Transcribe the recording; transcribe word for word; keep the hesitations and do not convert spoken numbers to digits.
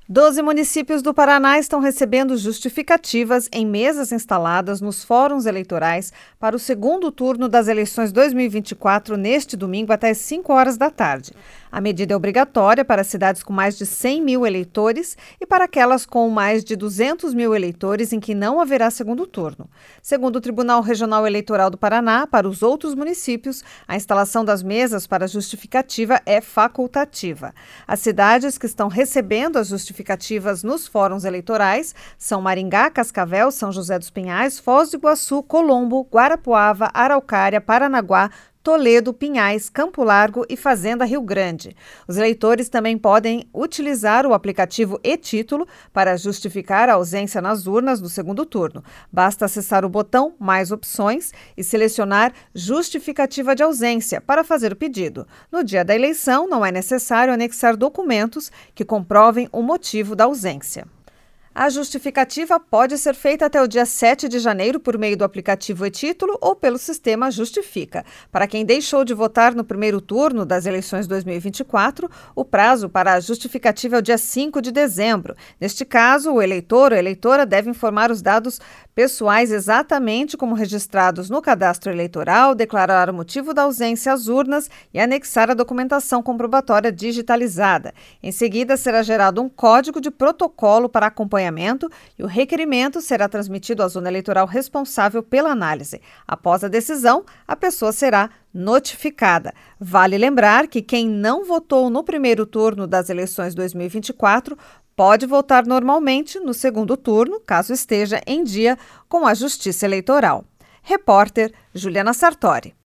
Doze municípios do Paraná estão recebendo justificativas em mesas instaladas nos fóruns eleitorais para o segundo turno das eleições dois mil e vinte e quatro, neste domingo, até às cinco horas da tarde. A medida é obrigatória para cidades com mais de cem mil eleitores e para aquelas com mais de duzentos mil eleitores em que não haverá segundo turno. Segundo o Tribunal Regional Eleitoral do Paraná, para os outros municípios, a instalação das mesas para justificativa é facultativa. As cidades que estão recebendo as justificativas nos fóruns eleitorais são Maringá, Cascavel, São José dos Pinhais, Foz do Iguaçu, Colombo, Guarapuava, Araucária, Paranaguá, Toledo, Pinhais, Campo Largo e Fazenda Rio Grande. Os eleitores também podem utilizar o aplicativo e-Título para justificar a ausência nas urnas do segundo turno. Basta acessar o botão Mais Opções e selecionar Justificativa de Ausência para fazer o pedido. No dia da eleição, não é necessário anexar documentos que comprovem o motivo da ausência. A justificativa pode ser feita até o dia sete de janeiro por meio do aplicativo e-Título ou pelo sistema Justifica. Para quem deixou de votar no primeiro turno das eleições dois mil e vinte e quatro, o prazo para a justificativa é o dia cinco de dezembro. Neste caso, o eleitor ou eleitora deve informar os dados pessoais exatamente como registrados no cadastro eleitoral, declarar o motivo da ausência às urnas e anexar a documentação comprobatória digitalizada. Em seguida, será gerado um código de protocolo para acompanhamento e o requerimento será transmitido à zona eleitoral responsável pela análise. Após a decisão, a pessoa será notificada. Vale lembrar que quem não votou no primeiro turno das eleições dois mil e vinte e quatro pode votar normalmente no segundo turno, caso esteja em dia com a Justiça Eleitoral. Repórter Juliana Sartori.